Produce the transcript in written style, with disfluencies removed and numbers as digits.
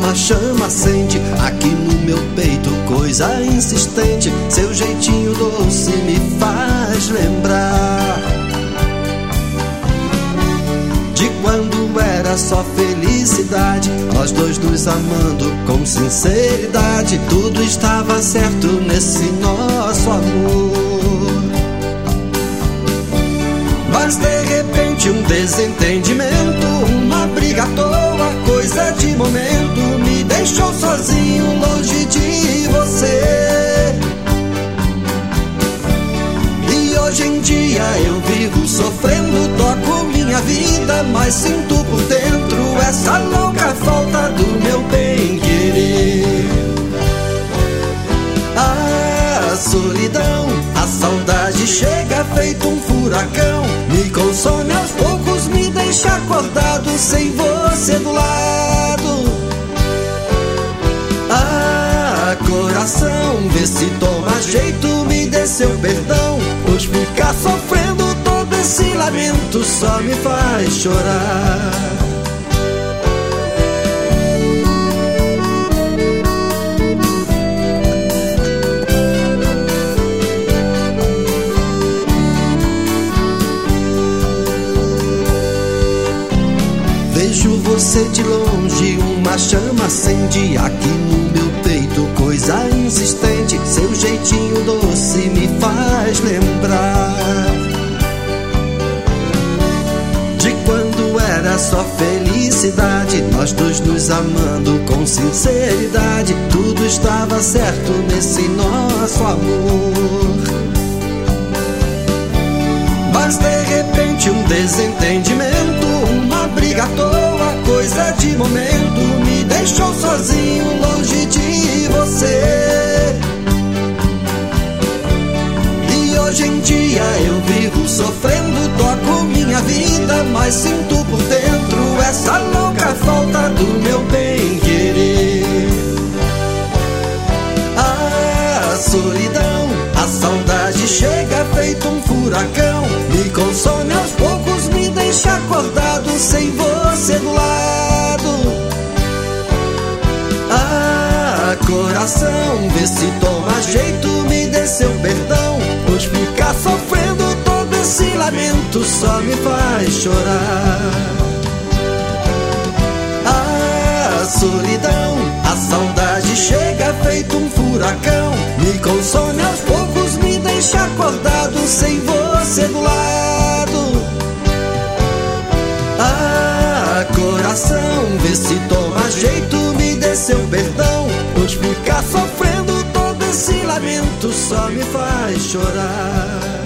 uma chama acende aqui no meu peito, coisa insistente. Seu jeitinho doce me faz lembrar de quando era só felicidade, nós dois nos amando com sinceridade. Tudo estava certo nesse nosso amor. Mas de repente um desentendimento, uma briga à toa, coisa de momento, me deixou sozinho longe de você. E hoje em dia eu vivo sofrendo, toco minha vida, mas sinto por dentro essa louca falta do meu bem-querer. A solidão, a saudade chega feito um furacão, me consome aos poucos, me deixa acordado sem você do lado. Ah, coração, vê se toma jeito, me dê seu perdão, pois ficar sofrendo todo esse lamento só me faz chorar. Vejo você de longe, uma chama acende aqui no meu peito, coisa insistente. Seu jeitinho doce me faz lembrar de quando era só felicidade, nós dois nos amando com sinceridade. Tudo estava certo nesse nosso amor. Mas de repente um desentendimento, uma briga à toa, coisa de momento, me deixou sozinho longe de você. E hoje em dia eu vivo sofrendo, toco minha vida, mas sinto por dentro essa louca falta do meu bem-querer. A solidão, a saudade chega feito um furacão, me consome aos poucos, me deixa acordado sem você do lado. Ah, coração, vê se toma jeito, me dê seu perdão, pois ficar sofrendo todo esse lamento só me faz chorar. A solidão, a saudade chega feito um furacão, me consome aos poucos, me deixa acordado sem você do lado. Ah, coração, vê se toma jeito, me dê seu perdão, pois ficar sofrendo todo esse lamento só me faz chorar.